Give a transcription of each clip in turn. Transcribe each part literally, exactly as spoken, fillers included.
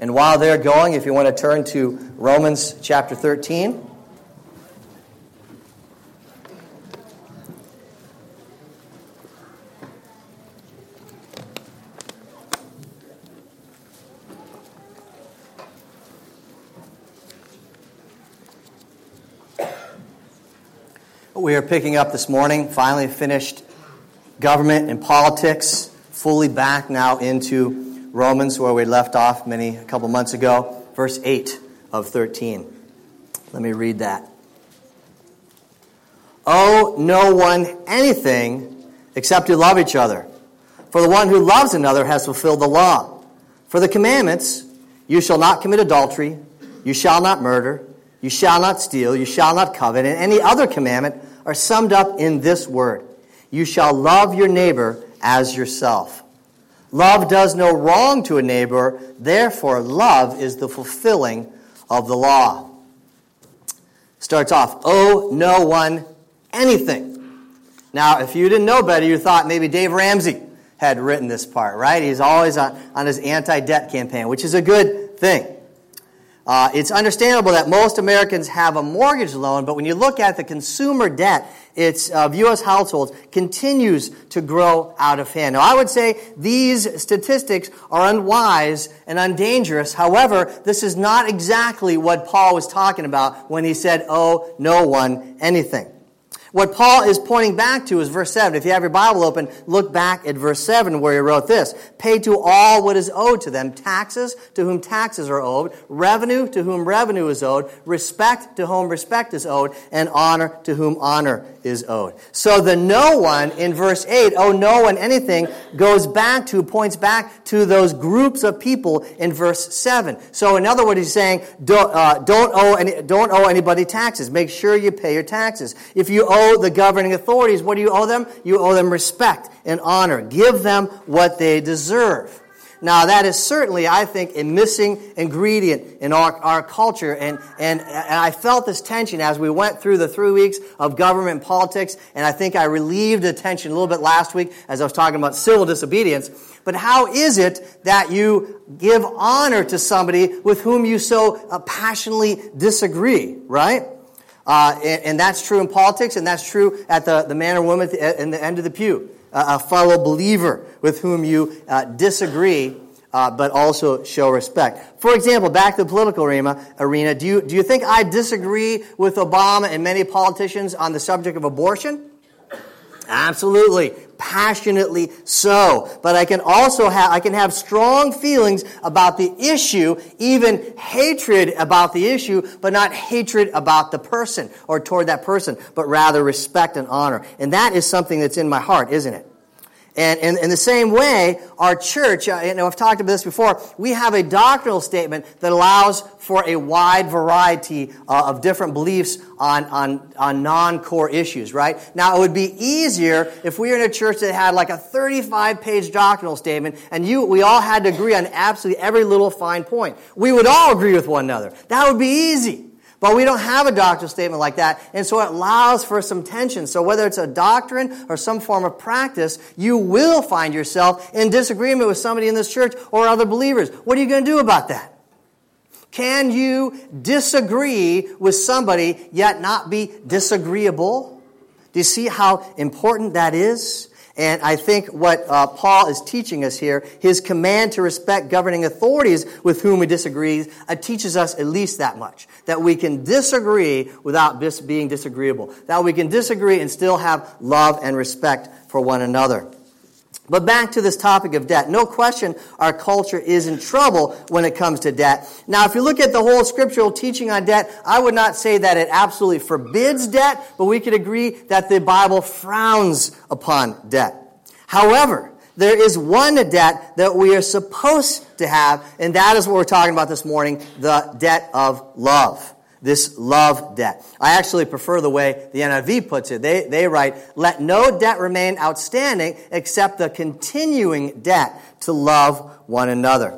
And while they're going, if you want to turn to Romans chapter thirteen. We are picking up this morning, finally finished government and politics, fully back now into Romans, where we left off many a couple months ago, verse eight of thirteen. Let me read that. Owe no one anything except to love each other. For the one who loves another has fulfilled the law. For the commandments, you shall not commit adultery, you shall not murder, you shall not steal, you shall not covet, and any other commandment are summed up in this word: you shall love your neighbor as yourself. Love does no wrong to a neighbor, therefore love is the fulfilling of the law. Starts off, owe no one anything. Now, if you didn't know better, you thought maybe Dave Ramsey had written this part, right? He's always on, on his anti-debt campaign, which is a good thing. Uh, it's understandable that most Americans have a mortgage loan, but when you look at the consumer debt, it's of U S households continues to grow out of hand. Now, I would say these statistics are unwise and undangerous. However, this is not exactly what Paul was talking about when he said, owe no one anything. What Paul is pointing back to is verse seven. If you have your Bible open, look back at verse seven where he wrote this: pay to all what is owed to them, taxes to whom taxes are owed, revenue to whom revenue is owed, respect to whom respect is owed, and honor to whom honor is owed. So the no one in verse eight, owe no one anything, goes back to, points back to those groups of people in verse seven. So in other words, he's saying, don't, uh, don't owe any, don't owe anybody taxes. Make sure you pay your taxes. If you owe the governing authorities, what do you owe them? You owe them respect and honor. Give them what they deserve. Now, that is certainly, I think, a missing ingredient in our, our culture, and, and, and I felt this tension as we went through the three weeks of government and politics, and I think I relieved the tension a little bit last week as I was talking about civil disobedience. But how is it that you give honor to somebody with whom you so uh, passionately disagree, right? Uh, and, and that's true in politics, and that's true at the, the man or woman at the, in the end of the pew. Uh, a fellow believer with whom you uh, disagree, uh, but also show respect. For example, back to the political arena, arena do you, do you think I disagree with Obama and many politicians on the subject of abortion? Absolutely. Passionately so. But I can also have, I can have strong feelings about the issue, even hatred about the issue, but not hatred about the person or toward that person, but rather respect and honor. And that is something that's in my heart, isn't it? And in, in the same way, our church, uh, you know, I've talked about this before, we have a doctrinal statement that allows for a wide variety uh, of different beliefs on, on, on non-core issues, right? Now, it would be easier if we were in a church that had like a thirty-five page doctrinal statement and you, we all had to agree on absolutely every little fine point. We would all agree with one another. That would be easy. But we don't have a doctrinal statement like that, and so it allows for some tension. So whether it's a doctrine or some form of practice, you will find yourself in disagreement with somebody in this church or other believers. What are you going to do about that? Can you disagree with somebody yet not be disagreeable? Do you see how important that is? And I think what uh, Paul is teaching us here, his command to respect governing authorities with whom we disagree, uh, teaches us at least that much. That we can disagree without dis- being disagreeable. That we can disagree and still have love and respect for one another. But back to this topic of debt. No question our culture is in trouble when it comes to debt. Now, if you look at the whole scriptural teaching on debt, I would not say that it absolutely forbids debt, but we could agree that the Bible frowns upon debt. However, there is one debt that we are supposed to have, and that is what we're talking about this morning, the debt of love. This love debt. I actually prefer the way the N I V puts it. They, they write, let no debt remain outstanding except the continuing debt to love one another.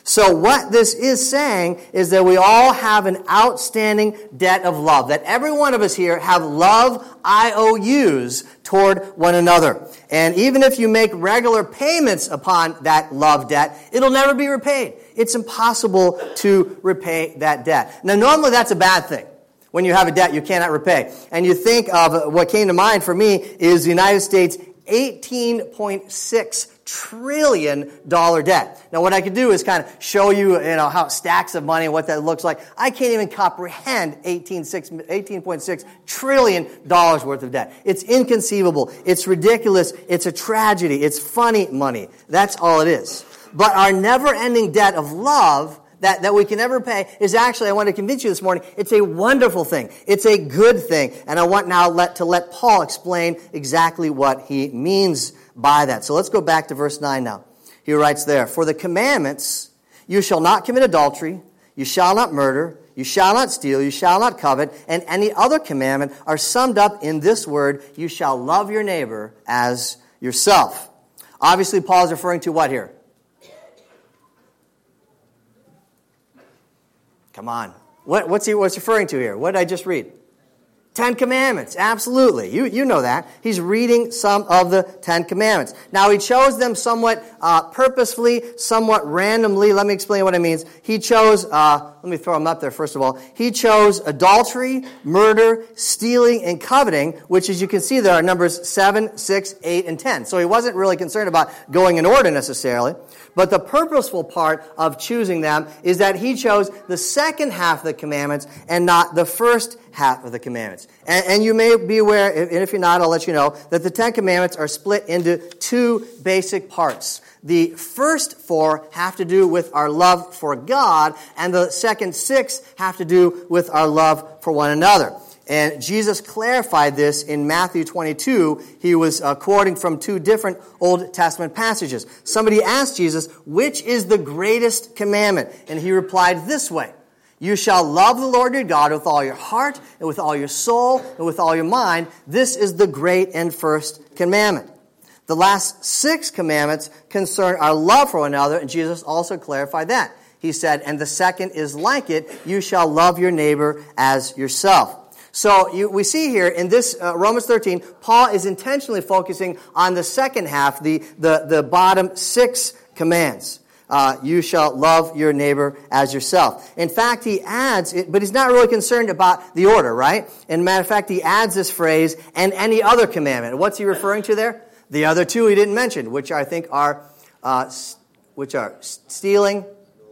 So what this is saying is that we all have an outstanding debt of love. That every one of us here have love I O Us toward one another. And even if you make regular payments upon that love debt, it'll never be repaid. It's impossible to repay that debt. Now, normally that's a bad thing. When you have a debt you cannot repay. And you think of what came to mind for me is the United States eighteen point six trillion dollar debt. Now, what I could do is kind of show you, you know, how stacks of money and what that looks like. I can't even comprehend eighteen point six trillion dollars worth of debt. It's inconceivable. It's ridiculous. It's a tragedy. It's funny money. That's all it is. But our never-ending debt of love that, that we can never pay is actually, I want to convince you this morning, it's a wonderful thing. It's a good thing. And I want now let, to let Paul explain exactly what he means by that. So let's go back to verse nine now. He writes there, "For the commandments, you shall not commit adultery, you shall not murder, you shall not steal, you shall not covet, and any other commandment are summed up in this word, you shall love your neighbor as yourself." Obviously, Paul is referring to what here? Come on. What, what's he what's referring to here? What did I just read? Ten Commandments. Absolutely. You, you know that. He's reading some of the Ten Commandments. Now, he chose them somewhat uh, purposefully, somewhat randomly. Let me explain what it means. He chose, uh, let me throw them up there first of all. He chose adultery, murder, stealing, and coveting, which, as you can see, there are numbers seven, six, eight, and ten. So he wasn't really concerned about going in order necessarily. But the purposeful part of choosing them is that he chose the second half of the commandments and not the first half of the commandments. And, and you may be aware, and if you're not, I'll let you know, that the Ten Commandments are split into two basic parts. The first four have to do with our love for God, and the second six have to do with our love for one another. And Jesus clarified this in Matthew twenty-two. He was uh, quoting from two different Old Testament passages. Somebody asked Jesus, which is the greatest commandment? And he replied this way, "You shall love the Lord your God with all your heart, and with all your soul, and with all your mind. This is the great and first commandment." The last six commandments concern our love for one another, and Jesus also clarified that. He said, "And the second is like it, you shall love your neighbor as yourself." So you, we see here in this uh, Romans thirteen, Paul is intentionally focusing on the second half, the, the, the bottom six commands. Uh, you shall love your neighbor as yourself. In fact, he adds, it, but he's not really concerned about the order, right? And matter of fact, he adds this phrase, "and any other commandment." What's he referring to there? The other two he didn't mention, which I think are, uh, which are stealing,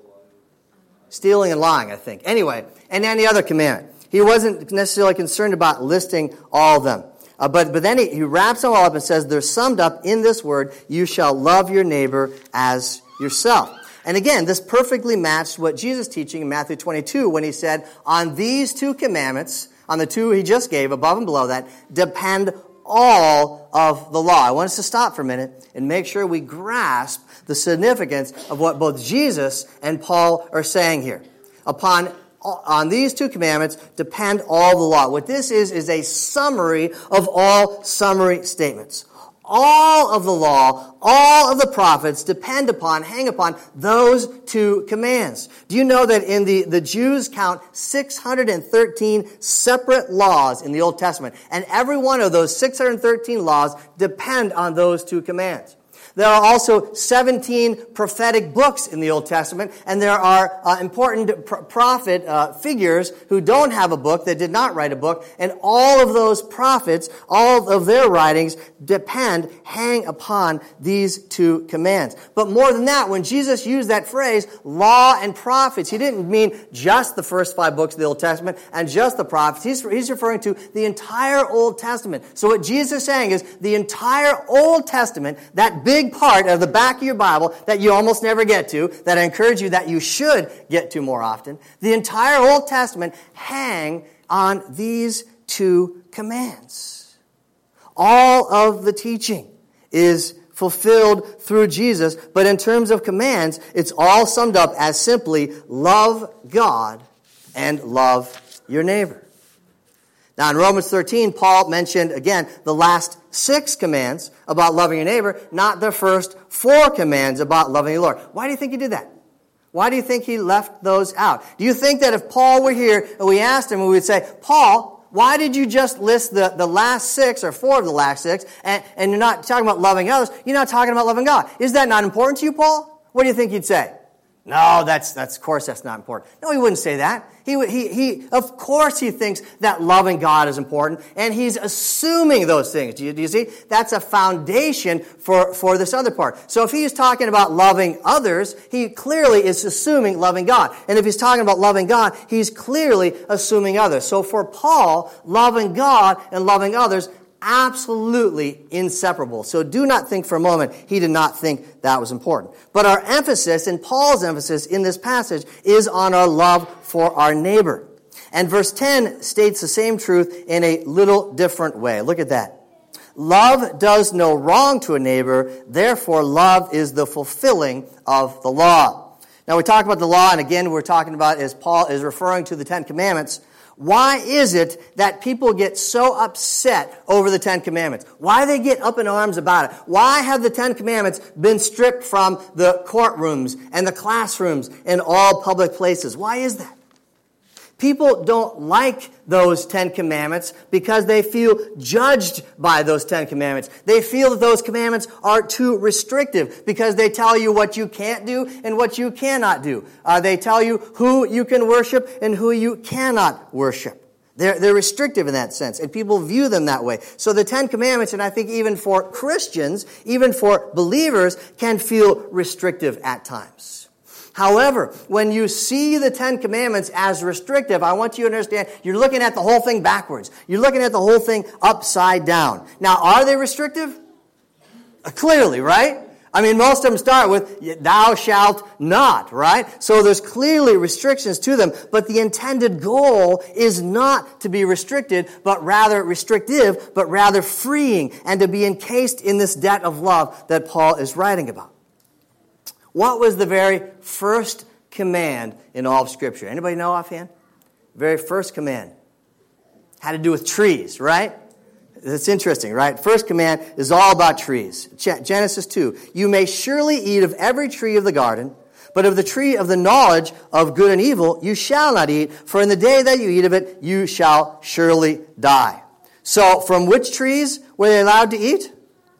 stealing and lying, I think. Anyway, and any other commandment. He wasn't necessarily concerned about listing all of them. Uh, but, but then he, he wraps them all up and says, they're summed up in this word, you shall love your neighbor as yourself. And again, this perfectly matched what Jesus is teaching in Matthew twenty-two when he said, on these two commandments, on the two he just gave, above and below that, depend all of the law. I want us to stop for a minute and make sure we grasp the significance of what both Jesus and Paul are saying here. Upon On these two commandments depend all the law. What this is, is a summary of all summary statements. All of the law, all of the prophets depend upon, hang upon those two commands. Do you know that in the, the Jews count six hundred thirteen separate laws in the Old Testament, and every one of those six hundred thirteen laws depend on those two commands? There are also seventeen prophetic books in the Old Testament, and there are uh, important pr- prophet uh, figures who don't have a book, that did not write a book, and all of those prophets, all of their writings depend, hang upon these two commands. But more than that, when Jesus used that phrase, law and prophets, he didn't mean just the first five books of the Old Testament and just the prophets. He's, he's referring to the entire Old Testament. So what Jesus is saying is the entire Old Testament, that big part of the back of your Bible that you almost never get to, that I encourage you that you should get to more often, the entire Old Testament hang on these two commands. All of the teaching is fulfilled through Jesus, but in terms of commands, it's all summed up as simply love God and love your neighbor. Now, in Romans thirteen, Paul mentioned, again, the last six commands about loving your neighbor, not the first four commands about loving the Lord. Why do you think he did that? Why do you think he left those out? Do you think that if Paul were here and we asked him, we would say, Paul, why did you just list the, the last six or four of the last six and, and you're not talking about loving others, you're not talking about loving God? Is that not important to you, Paul? What do you think he'd say? No, that's, that's, of course that's not important. No, he wouldn't say that. He, he, he, of course he thinks that loving God is important, and he's assuming those things. Do you, do you see? That's a foundation for, for this other part. So if he's talking about loving others, he clearly is assuming loving God. And if he's talking about loving God, he's clearly assuming others. So for Paul, loving God and loving others, absolutely inseparable. So do not think for a moment he did not think that was important. But our emphasis, and Paul's emphasis in this passage, is on our love for our neighbor. And verse ten states the same truth in a little different way. Look at that. Love does no wrong to a neighbor, therefore love is the fulfilling of the law. Now we talk about the law, and again we're talking about, as Paul is referring to the Ten Commandments, why is it that people get so upset over the Ten Commandments? Why do they get up in arms about it? Why have the Ten Commandments been stripped from the courtrooms and the classrooms and all public places? Why is that? People don't like those Ten Commandments because they feel judged by those Ten Commandments. They feel that those commandments are too restrictive because they tell you what you can't do and what you cannot do. Uh, they tell you who you can worship and who you cannot worship. They're, they're restrictive in that sense, and people view them that way. So the Ten Commandments, and I think even for Christians, even for believers, can feel restrictive at times. However, when you see the Ten Commandments as restrictive, I want you to understand you're looking at the whole thing backwards. You're looking at the whole thing upside down. Now, are they restrictive? Uh, clearly, right? I mean, most of them start with, thou shalt not, right? So there's clearly restrictions to them, but the intended goal is not to be restricted, but rather restrictive, but rather freeing, and to be encased in this debt of love that Paul is writing about. What was the very first command in all of Scripture? Anybody know offhand? Very first command had to do with trees, right? That's interesting, right? First command is all about trees. Genesis two. You may surely eat of every tree of the garden, but of the tree of the knowledge of good and evil you shall not eat, for in the day that you eat of it you shall surely die. So from which trees were they allowed to eat?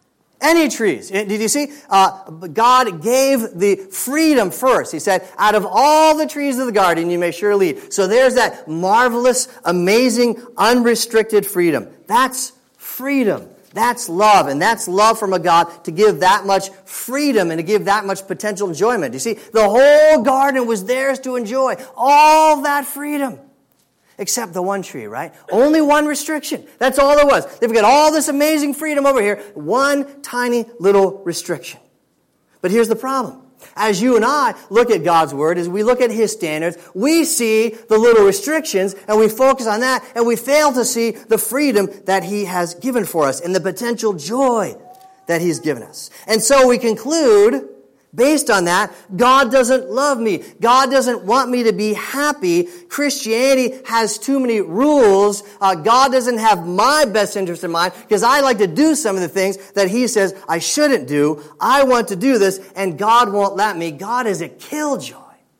Any trees. Did you see? Uh, God gave the freedom first. He said, out of all the trees of the garden, you may surely eat. So there's that marvelous, amazing, unrestricted freedom. That's freedom. That's love. And that's love from a God to give that much freedom and to give that much potential enjoyment. You see, the whole garden was theirs to enjoy. All that freedom. Except the one tree, right? Only one restriction. That's all there was. They've got all this amazing freedom over here. One tiny little restriction. But here's the problem. As you and I look at God's Word, as we look at His standards, we see the little restrictions and we focus on that and we fail to see the freedom that He has given for us and the potential joy that He's given us. And so we conclude, based on that, God doesn't love me. God doesn't want me to be happy. Christianity has too many rules. Uh, God doesn't have my best interest in mind because I like to do some of the things that He says I shouldn't do. I want to do this, and God won't let me. God is a killjoy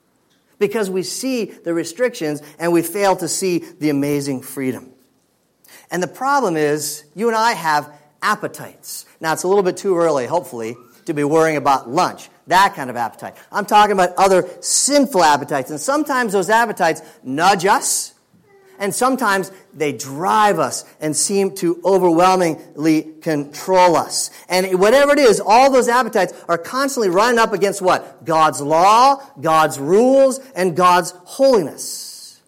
because we see the restrictions and we fail to see the amazing freedom. And the problem is, you and I have appetites. Now, it's a little bit too early, hopefully, to be worrying about lunch. That kind of appetite. I'm talking about other sinful appetites. And sometimes those appetites nudge us, and sometimes they drive us and seem to overwhelmingly control us. And whatever it is, all those appetites are constantly running up against what? God's law, God's rules, and God's holiness.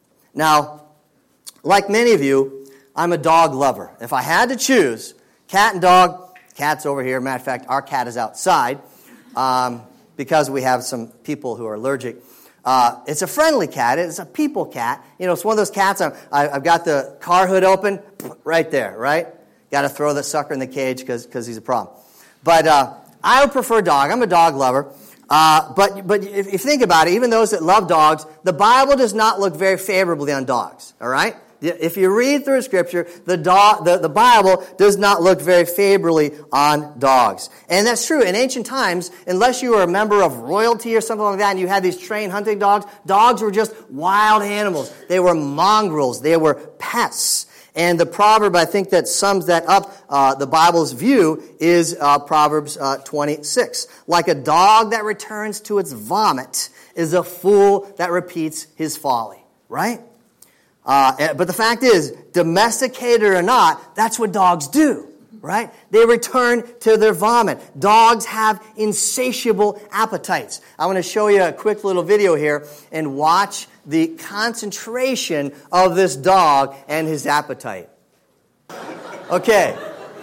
Now, like many of you, I'm a dog lover. If I had to choose, cat and dog, cat's over here. Matter of fact, our cat is outside. Um, because we have some people who are allergic. Uh, it's a friendly cat. It's a people cat. You know, it's one of those cats, I'm, I, I've got the car hood open right there, right? Got to throw the sucker in the cage because because he's a problem. But uh, I would prefer dog. I'm a dog lover. Uh, but but if you think about it, even those that love dogs, the Bible does not look very favorably on dogs, all right? If you read through Scripture, the, dog, the, the Bible does not look very favorably on dogs. And that's true. In ancient times, unless you were a member of royalty or something like that, and you had these trained hunting dogs, dogs were just wild animals. They were mongrels. They were pests. And the proverb, I think, that sums that up, uh, the Bible's view, is uh, Proverbs uh, twenty-six. Like a dog that returns to its vomit is a fool that repeats his folly. Right? Uh, but the fact is, domesticated or not, that's what dogs do, right? They return to their vomit. Dogs have insatiable appetites. I want to show you a quick little video here and watch the concentration of this dog and his appetite. Okay.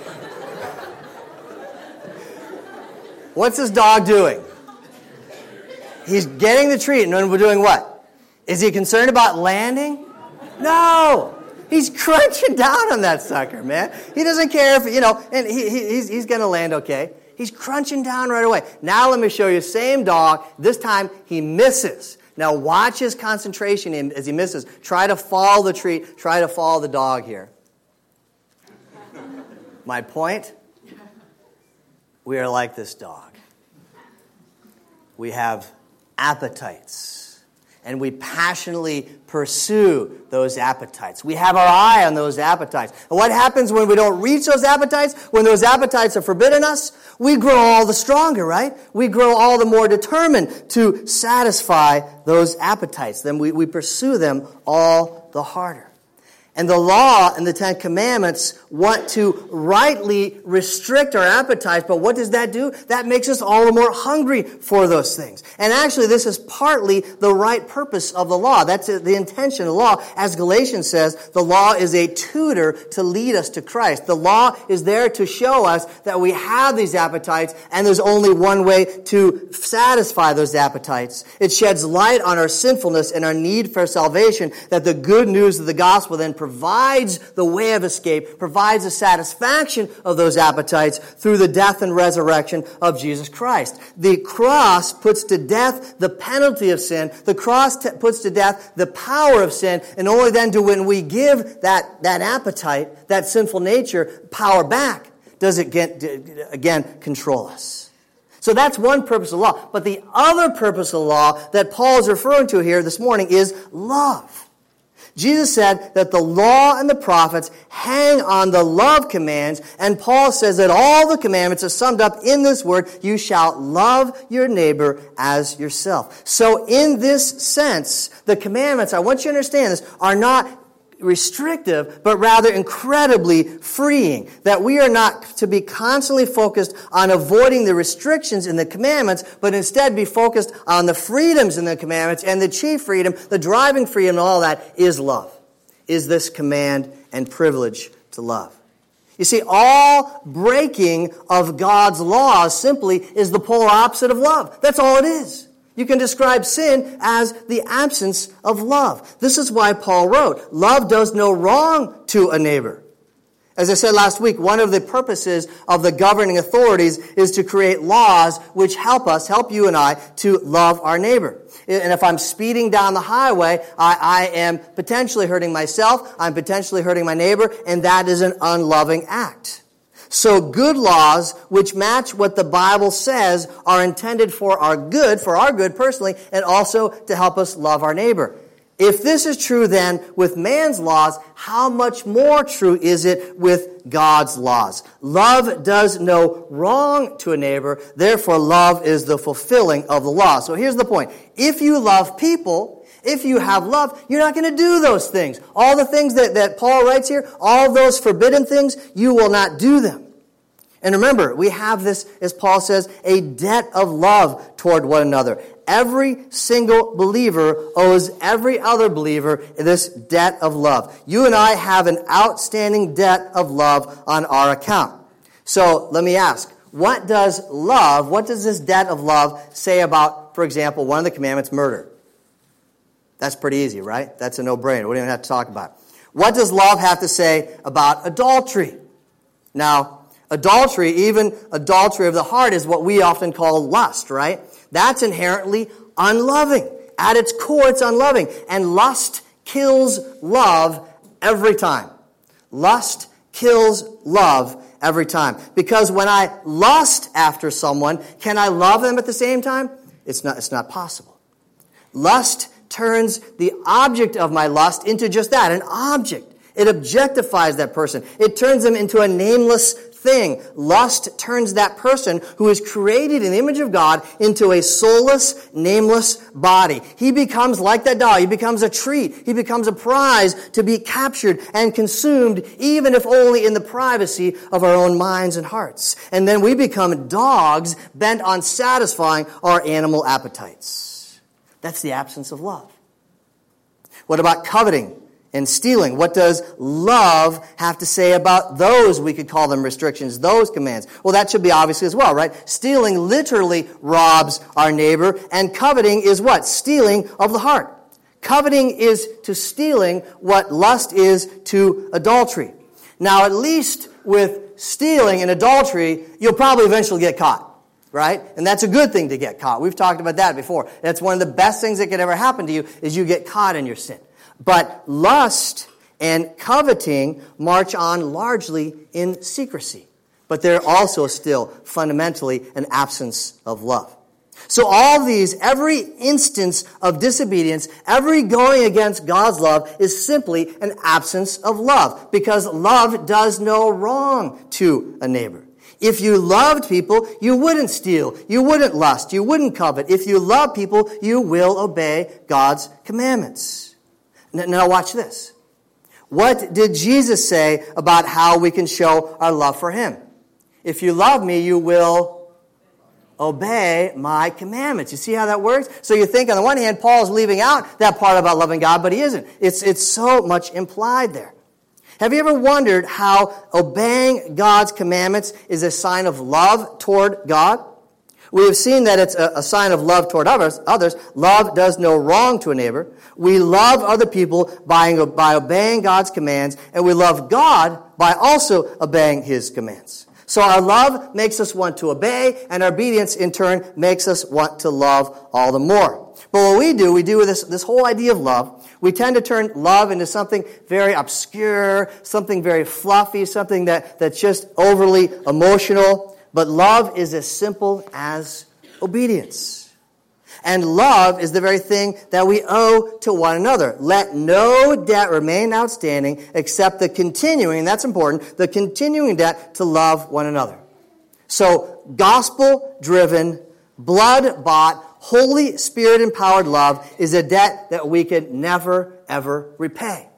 What's this dog doing? He's getting the treat, and then we're doing what? Is he concerned about landing? No, he's crunching down on that sucker, man. He doesn't care if, you know, and he, he, he's, he's going to land okay. He's crunching down right away. Now let me show you, same dog. This time he misses. Now watch his concentration in, as he misses. Try to follow the treat. Try to follow the dog here. My point? We are like this dog. We have appetites. And we passionately pursue those appetites. We have our eye on those appetites. And what happens when we don't reach those appetites? When those appetites are forbidden us, we grow all the stronger, right? We grow all the more determined to satisfy those appetites. Then we, we pursue them all the harder. And the law and the Ten Commandments want to rightly restrict our appetites, but what does that do? That makes us all the more hungry for those things. And actually, this is partly the right purpose of the law. That's the intention of the law. As Galatians says, the law is a tutor to lead us to Christ. The law is there to show us that we have these appetites, and there's only one way to satisfy those appetites. It sheds light on our sinfulness and our need for salvation, that the good news of the gospel then provides the way of escape, provides the satisfaction of those appetites through the death and resurrection of Jesus Christ. The cross puts to death the penalty of sin. The cross t- puts to death the power of sin. And only then do, when we give that, that appetite, that sinful nature, power back, does it get, again, control us. So that's one purpose of law. But the other purpose of law that Paul is referring to here this morning is love. Jesus said that the law and the prophets hang on the love commands, and Paul says that all the commandments are summed up in this word, you shall love your neighbor as yourself. So in this sense, the commandments, I want you to understand this, are not restrictive, but rather incredibly freeing. That we are not to be constantly focused on avoiding the restrictions in the commandments, but instead be focused on the freedoms in the commandments, and the chief freedom, the driving freedom, and all that is love. Is this command and privilege to love. You see, all breaking of God's laws simply is the polar opposite of love. That's all it is. You can describe sin as the absence of love. This is why Paul wrote, love does no wrong to a neighbor. As I said last week, one of the purposes of the governing authorities is to create laws which help us, help you and I, to love our neighbor. And if I'm speeding down the highway, I, I am potentially hurting myself, I'm potentially hurting my neighbor, and that is an unloving act. So good laws, which match what the Bible says, are intended for our good, for our good personally, and also to help us love our neighbor. If this is true then with man's laws, how much more true is it with God's laws? Love does no wrong to a neighbor, therefore love is the fulfilling of the law. So here's the point. If you love people, if you have love, you're not going to do those things. All the things that, that Paul writes here, all those forbidden things, you will not do them. And remember, we have this, as Paul says, a debt of love toward one another. Every single believer owes every other believer this debt of love. You and I have an outstanding debt of love on our account. So let me ask, what does love, what does this debt of love say about, for example, one of the commandments, murder? That's pretty easy, right? That's a no-brainer. We don't even have to talk about it. What does love have to say about adultery? Now, adultery, even adultery of the heart, is what we often call lust, right? That's inherently unloving. At its core, it's unloving. And lust kills love every time. Lust kills love every time. Because when I lust after someone, can I love them at the same time? It's not, it's not possible. Lust turns the object of my lust into just that, an object. It objectifies that person. It turns them into a nameless thing. Lust turns that person who is created in the image of God into a soulless, nameless body. He becomes like that doll. He becomes a treat. He becomes a prize to be captured and consumed, even if only in the privacy of our own minds and hearts. And then we become dogs bent on satisfying our animal appetites. That's the absence of love. What about coveting and stealing? What does love have to say about those, we could call them restrictions, those commands? Well, that should be obvious as well, right? Stealing literally robs our neighbor, and coveting is what? Stealing of the heart. Coveting is to stealing what lust is to adultery. Now, at least with stealing and adultery, you'll probably eventually get caught. Right? And that's a good thing to get caught. We've talked about that before. That's one of the best things that could ever happen to you is you get caught in your sin. But lust and coveting march on largely in secrecy. But they're also still fundamentally an absence of love. So all these, every instance of disobedience, every going against God's love is simply an absence of love. Because love does no wrong to a neighbor. If you loved people, you wouldn't steal, you wouldn't lust, you wouldn't covet. If you love people, you will obey God's commandments. Now watch this. What did Jesus say about how we can show our love for Him? If you love me, you will obey my commandments. You see how that works? So you think on the one hand, Paul's leaving out that part about loving God, but he isn't. It's, it's so much implied there. Have you ever wondered how obeying God's commandments is a sign of love toward God? We have seen that it's a, a sign of love toward others. Others. Love does no wrong to a neighbor. We love other people by, by obeying God's commands, and we love God by also obeying His commands. So our love makes us want to obey, and our obedience in turn makes us want to love all the more. But what we do, we do with this, this whole idea of love, we tend to turn love into something very obscure, something very fluffy, something that, that's just overly emotional. But love is as simple as obedience. And love is the very thing that we owe to one another. Let no debt remain outstanding except the continuing, and that's important, the continuing debt to love one another. So, gospel-driven, blood-bought, Holy Spirit-empowered love is a debt that we could never, ever repay.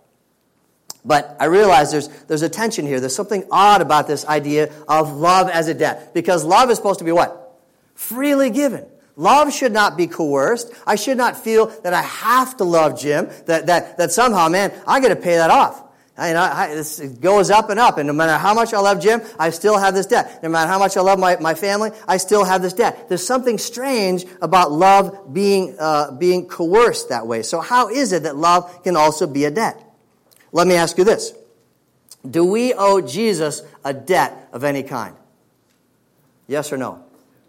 But I realize there's there's a tension here. There's something odd about this idea of love as a debt. Because love is supposed to be what? Freely given. Love should not be coerced. I should not feel that I have to love Jim, that that, that somehow, man, I got to pay that off. I, I, this, it goes up and up, and no matter how much I love Jim, I still have this debt. No matter how much I love my, my family, I still have this debt. There's something strange about love being uh, being coerced that way. So how is it that love can also be a debt? Let me ask you this. Do we owe Jesus a debt of any kind? Yes or no?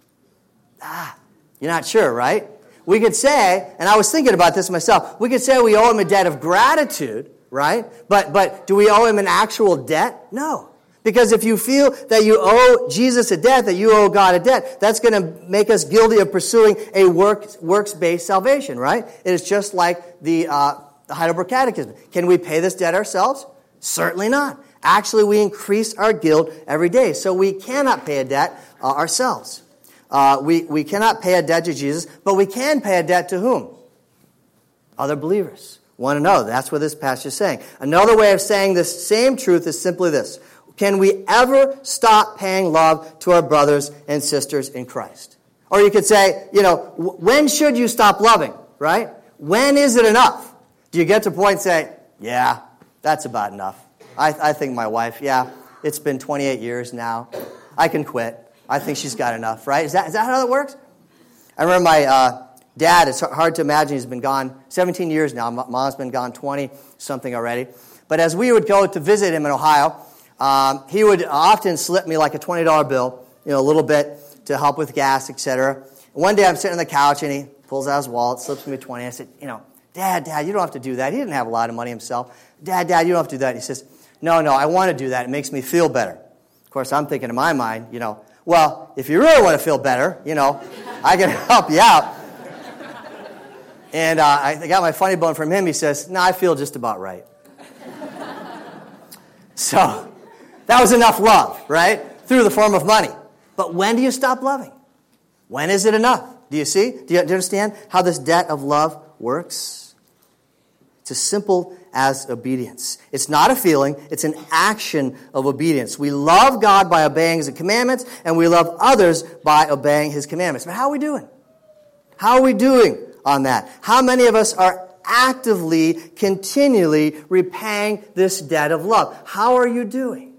Ah, you're not sure, right? We could say, and I was thinking about this myself, we could say we owe Him a debt of gratitude, right? But but do we owe Him an actual debt? No. Because if you feel that you owe Jesus a debt, that you owe God a debt, that's going to make us guilty of pursuing a work, works-based salvation, right? It is just like the, uh, the Heidelberg Catechism. Can we pay this debt ourselves? Certainly not. Actually, we increase our guilt every day. So we cannot pay a debt uh, ourselves. Uh, we, we cannot pay a debt to Jesus, but we can pay a debt to whom? Other believers. One another. That's what this passage is saying. Another way of saying this same truth is simply this. Can we ever stop paying love to our brothers and sisters in Christ? Or you could say, you know, when should you stop loving, right? When is it enough? Do you get to a point and say, yeah, that's about enough. I, I think my wife, yeah, it's been twenty-eight years now. I can quit. I think she's got enough, right? Is that is that how that works? I remember my uh, dad, it's hard to imagine, he's been gone seventeen years now. Mom's been gone twenty-something already. But as we would go to visit him in Ohio, um, he would often slip me like a twenty dollar bill, you know, a little bit to help with gas, et cetera. One day I'm sitting on the couch and he pulls out his wallet, slips me twenty. I said, you know, Dad, Dad, you don't have to do that. He didn't have a lot of money himself. Dad, Dad, you don't have to do that. And he says, no, no, I want to do that. It makes me feel better. Of course, I'm thinking in my mind, you know, well, if you really want to feel better, you know, I can help you out. And uh, I got my funny bone from him. He says, no, I feel just about right. So that was enough love, right? Through the form of money. But when do you stop loving? When is it enough? Do you see? Do you, do you understand how this debt of love works? It's as simple as obedience. It's not a feeling. It's an action of obedience. We love God by obeying His commandments, and we love others by obeying His commandments. But how are we doing? How are we doing on that? How many of us are actively, continually repaying this debt of love? How are you doing?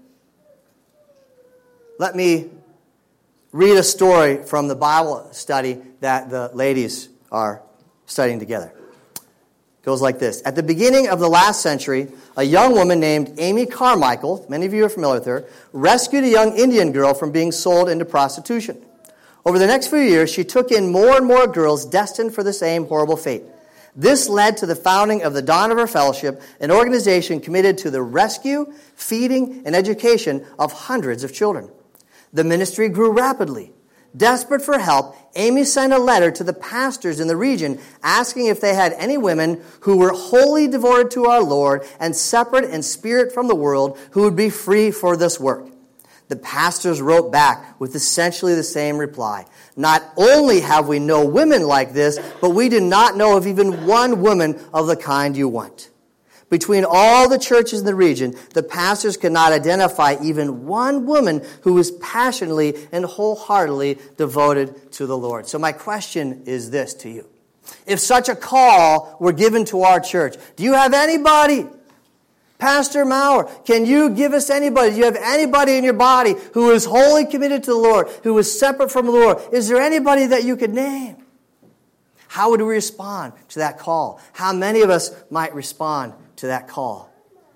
Let me read a story from the Bible study that the ladies are studying together. It goes like this. At the beginning of the last century, a young woman named Amy Carmichael, many of you are familiar with her, rescued a young Indian girl from being sold into prostitution. Over the next few years, she took in more and more girls destined for the same horrible fate. This led to the founding of the Dohnavur Fellowship, an organization committed to the rescue, feeding, and education of hundreds of children. The ministry grew rapidly. Desperate for help, Amy sent a letter to the pastors in the region asking if they had any women who were wholly devoted to our Lord and separate in spirit from the world who would be free for this work. The pastors wrote back with essentially the same reply. Not only have we no women like this, but we do not know of even one woman of the kind you want. Between all the churches in the region, the pastors could not identify even one woman who was passionately and wholeheartedly devoted to the Lord. So my question is this to you. If such a call were given to our church, do you have anybody? Pastor Maurer, can you give us anybody? Do you have anybody in your body who is wholly committed to the Lord, who is separate from the Lord? Is there anybody that you could name? How would we respond to that call? How many of us might respond to that call?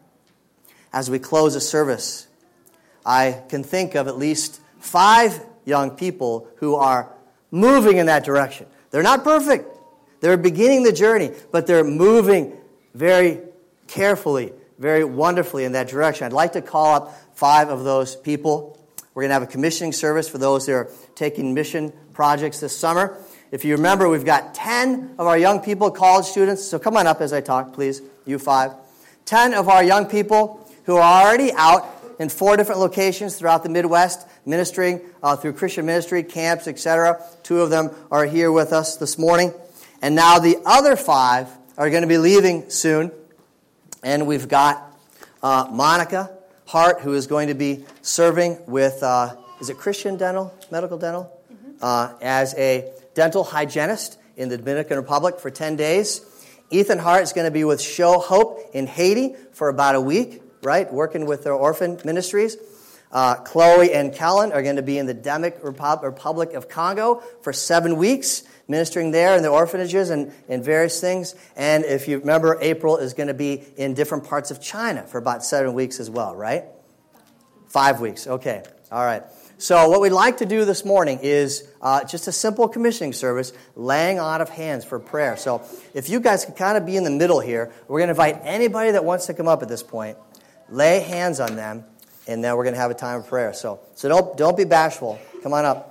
As we close a service, I can think of at least five young people who are moving in that direction. They're not perfect. They're beginning the journey, but they're moving very carefully, very wonderfully in that direction. I'd like to call up five of those people. We're going to have a commissioning service for those that are taking mission projects this summer. If you remember, we've got ten of our young people, college students. So come on up as I talk, please, you five. ten of our young people who are already out in four different locations throughout the Midwest, ministering uh, through Christian ministry, camps, et cetera. Two of them are here with us this morning. And now the other five are going to be leaving soon. And we've got uh, Monica Hart, who is going to be serving with, uh, is it Christian Dental, Medical Dental? Mm-hmm. Uh, as a dental hygienist in the Dominican Republic for ten days. Ethan Hart is going to be with Show Hope in Haiti for about a week, right, working with their orphan ministries. Uh, Chloe and Kellen are going to be in the Democratic Republic of Congo for seven weeks, ministering there in the orphanages and, and various things. And if you remember, April is going to be in different parts of China for about seven weeks as well, right? Five weeks. Okay. All right. So what we'd like to do this morning is uh, just a simple commissioning service, laying on of hands for prayer. So if you guys could kind of be in the middle here, we're going to invite anybody that wants to come up at this point, lay hands on them, and then we're going to have a time of prayer. So, so don't, don't be bashful. Come on up.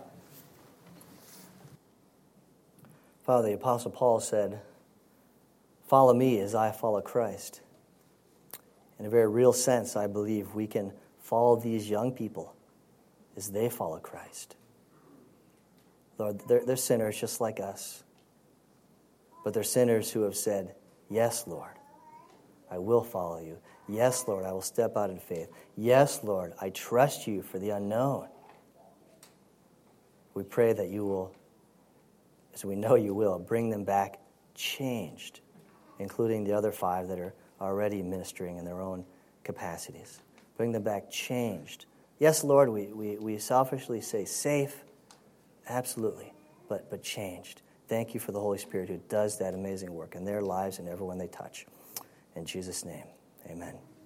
Father, the Apostle Paul said, follow me as I follow Christ. In a very real sense, I believe we can follow these young people as they follow Christ. Lord, they're, they're sinners just like us. But they're sinners who have said, yes, Lord, I will follow you. Yes, Lord, I will step out in faith. Yes, Lord, I trust you for the unknown. We pray that you will, as we know you will, bring them back changed, including the other five that are already ministering in their own capacities. Bring them back changed. Yes, Lord, we, we, we selfishly say safe, absolutely, but, but changed. Thank you for the Holy Spirit who does that amazing work in their lives and everyone they touch. In Jesus' name, amen.